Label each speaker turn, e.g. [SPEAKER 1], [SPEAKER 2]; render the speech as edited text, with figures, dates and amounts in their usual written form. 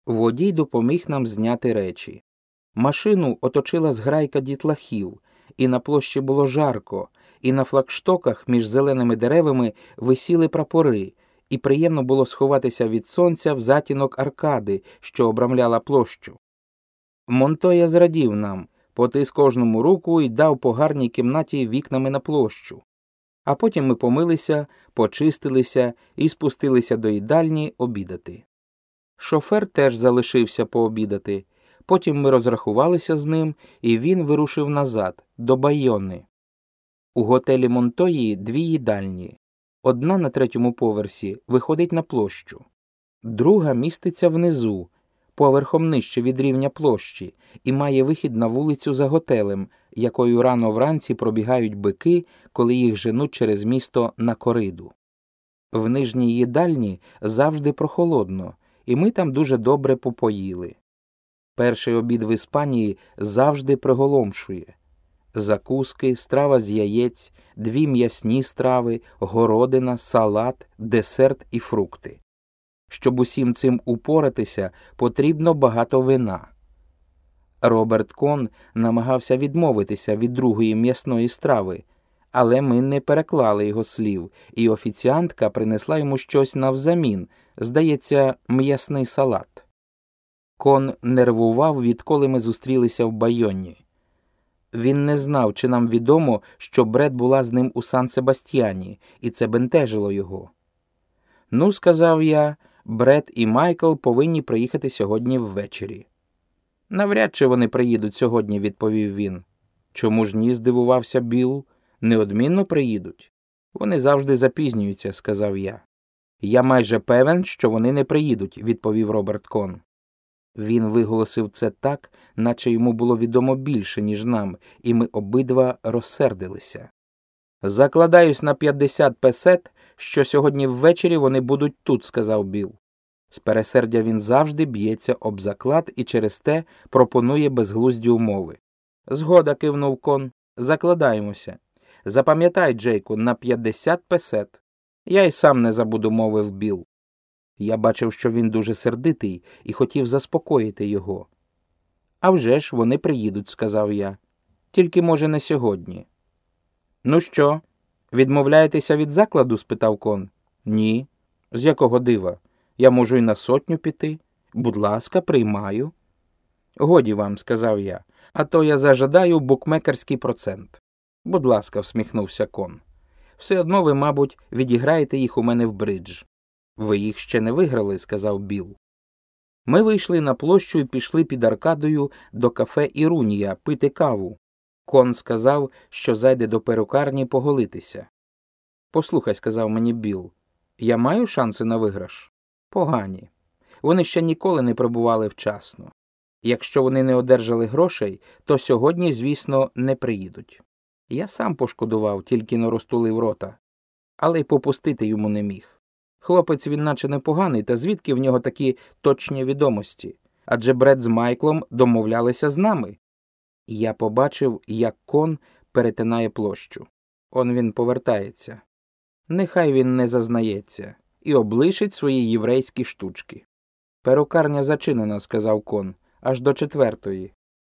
[SPEAKER 1] Водій допоміг нам зняти речі. Машину оточила зграйка дітлахів, і на площі було жарко, і на флагштоках між зеленими деревами висіли прапори, і приємно було сховатися від сонця в затінок аркади, що обрамляла площу. Монтоя зрадів нам, потис кожному руку і дав по гарній кімнаті вікнами на площу. А потім ми помилися, почистилися і спустилися до їдальні обідати. Шофер теж залишився пообідати. Потім ми розрахувалися з ним, і він вирушив назад, до Байони. У готелі Монтої 2 їдальні. Одна на 3-му поверсі виходить на площу. Друга міститься внизу, поверхом нижче від рівня площі, і має вихід на вулицю за готелем, якою рано вранці пробігають бики, коли їх женуть через місто на кориду. В нижній їдальні завжди прохолодно, і ми там дуже добре попоїли. Перший обід в Іспанії завжди приголомшує. Закуски, страва з яєць, 2 м'ясні страви, городина, салат, десерт і фрукти. Щоб усім цим упоратися, потрібно багато вина. Роберт Кон намагався відмовитися від другої м'ясної страви, але ми не переклали його слів, і офіціантка принесла йому щось навзамін, здається, м'ясний салат. Кон нервував, відколи ми зустрілися в Байоні. Він не знав, чи нам відомо, що Бред була з ним у Сан-Себастьяні, і це бентежило його. «Ну, – сказав я, – Бред і Майкл повинні приїхати сьогодні ввечері». «Навряд чи вони приїдуть сьогодні», – відповів він. «Чому ж ні?» – здивувався Білл. «Неодмінно приїдуть». «Вони завжди запізнюються», – сказав я. «Я майже певен, що вони не приїдуть», – відповів Роберт Кон. Він виголосив це так, наче йому було відомо більше, ніж нам, і ми обидва розсердилися. «Закладаюсь на 50 песет, що сьогодні ввечері вони будуть тут», – сказав Білл. З пересердя він завжди б'ється об заклад і через те пропонує безглузді умови. «Згода», – кивнув Кон. «Закладаємося. Запам'ятай, Джейку, на 50 песет». «Я й сам не забуду», – мовив Білл. Я бачив, що він дуже сердитий, і хотів заспокоїти його. «А вже ж, вони приїдуть», – сказав я. «Тільки, може, не сьогодні». «Ну що, відмовляєтеся від закладу?» – спитав Кон. «Ні». «З якого дива? Я можу й на 100 піти. Будь ласка, приймаю». «Годі вам», – сказав я, – «а то я зажадаю букмекерський процент». «Будь ласка», – всміхнувся Кон. «Все одно ви, мабуть, відіграєте їх у мене в бридж». «Ви їх ще не виграли», – сказав Білл. Ми вийшли на площу і пішли під аркадою до кафе «Ірунія» пити каву. Кон сказав, що зайде до перукарні поголитися. «Послухай», – сказав мені Білл, – «я маю шанси на виграш?» «Погані. Вони ще ніколи не прибували вчасно. Якщо вони не одержали грошей, то сьогодні, звісно, не приїдуть». Я сам пошкодував, тільки не розтулив рота. Але й попустити йому не міг. Хлопець він наче непоганий, та звідки в нього такі точні відомості? Адже Бред з Майклом домовлялися з нами. І я побачив, як Кон перетинає площу. Он він повертається. Нехай він не зазнається і облишить свої єврейські штучки. «Перукарня зачинена», – сказав Кон, – «аж до 4-ї.